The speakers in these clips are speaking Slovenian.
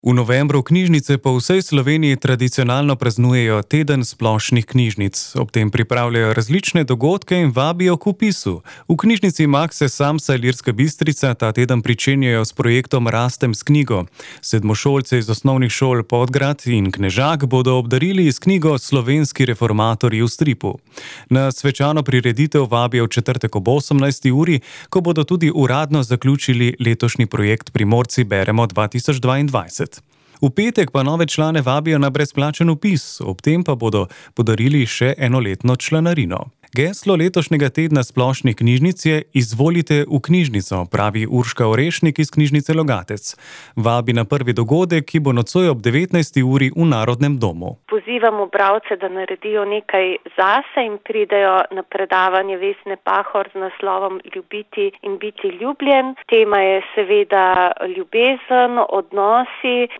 V novembru knjižnice po vsej Sloveniji tradicionalno praznujejo teden splošnih knjižnic. Ob tem pripravljajo različne dogodke in vabijo k vpisu. V knjižnici Makse Samsa Ilirska Bistrica ta teden pričenjajo s projektom Rastem s knjigo. Sedmošolce iz osnovnih šol Podgrad in Knežak bodo obdarili s knjigo Slovenski reformatorji v stripu. Na svečano prireditev vabijo v četrtek ob 18. uri, ko bodo tudi uradno zaključili letošnji projekt Primorci beremo 2022. V petek pa nove člane vabijo na brezplačen vpis, ob tem pa bodo podarili še enoletno članarino. Geslo letošnjega tedna splošnih knjižnic je Izvolite v knjižnico, pravi Urška Orešnik iz knjižnice Logatec. Vabi na prvi dogodek, ki bo nocoj ob 19. uri v Narodnem domu. Pozivamo bralce, da naredijo nekaj zase in pridejo na predavanje Vesne Pahor z naslovom Ljubiti in biti ljubljen. Tema je seveda ljubezen, odnosi,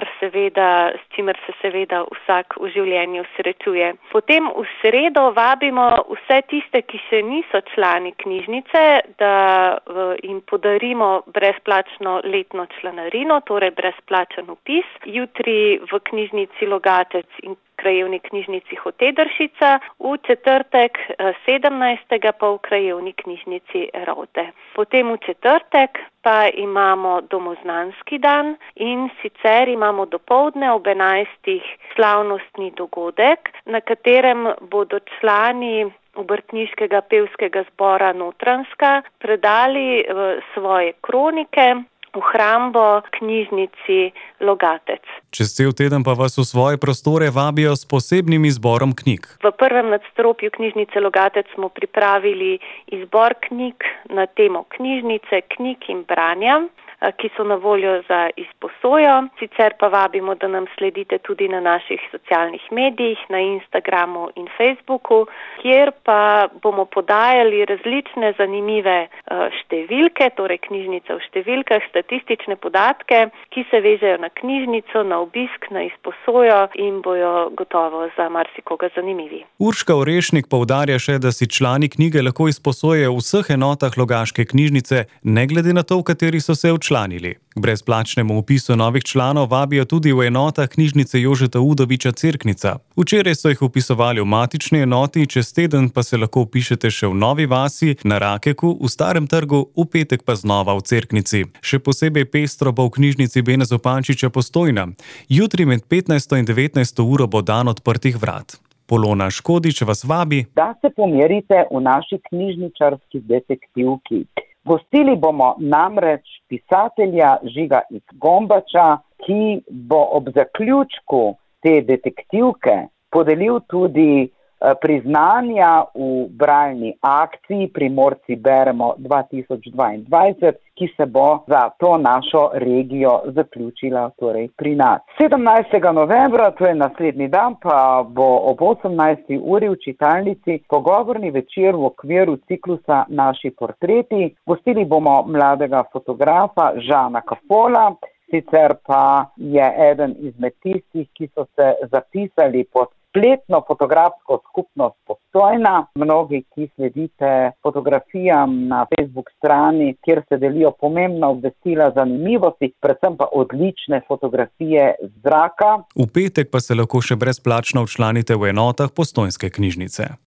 s čimer se seveda vsak v življenju srečuje. Potem v sredo vabimo vse tiste, ki še niso člani knjižnice, da jim podarimo brezplačno letno članarino, torej brezplačen vpis. Jutri v knjižnici Logatec in krajevni knjižnici Hotedršica, v četrtek 17. pa v krajevni knjižnici Rovde. Potem v četrtek pa imamo domoznanski dan in sicer imamo dopoldne ob 11. slavnostni dogodek, na katerem bodo člani Obrtniškega pevskega zbora Notranjska predali svoje kronike v hrambo knjižnici Logatec. Čez cel teden pa vas v svoje prostore vabijo s posebnim izborom knjig. V prvem nadstropju knjižnice Logatec smo pripravili izbor knjig na temo knjižnice, knjig in branja, ki so na voljo za izposojo. Sicer pa vabimo, da nam sledite tudi na naših socialnih medijih, na Instagramu in Facebooku, kjer pa bomo podajali različne zanimive številke, torej knjižnica v številkah, statistične podatke, ki se vežejo na knjižnico, na obisk, na izposojo in bojo gotovo za marsikoga zanimivi. Urška Orešnik poudarja še, da si člani knjige lahko izposojejo v vseh enotah Logaške knjižnice, ne glede na to, v kateri so se včlanili. K brezplačnemu vpisu novih članov vabijo tudi v enotah knjižnice Jožeta Udoviča Cerknica. Včeraj so jih vpisovali v matični enoti, čez teden pa se lahko vpišete še v Novi vasi, na Rakeku, v Starem trgu, v petek pa znova v Cerknici. Še posebej pestro bo v knjižnici Bena Zupančiča Postojna. Jutri med 15. in 19. uro bo dan odprtih vrat. Polona Škodič vas vabi, da se pomerite v naši knjižničarski detektivki. Gostili bomo namreč pisatelja Žiga iz Gombača, ki bo ob zaključku te detektivke podelil tudi priznanja v bralni akciji Primorci beremo 2022, ki se bo za to našo regijo zaključila torej pri nas. 17. novembra, to je naslednji dan, pa bo ob 18. uri v čitalnici pogovorni večer v okviru ciklusa Naši portreti. Gostili bomo mladega fotografa Žana Kafola, sicer pa je eden izmed tistih, ki so se zapisali pod spletno fotografsko skupnost Postojna. Mnogi, ki sledite fotografijam na Facebook strani, kjer se delijo pomembna obvestila, zanimivosti, predvsem pa odlične fotografije z zraka. V petek pa se lahko še brezplačno včlanite v enotah Postojnske knjižnice.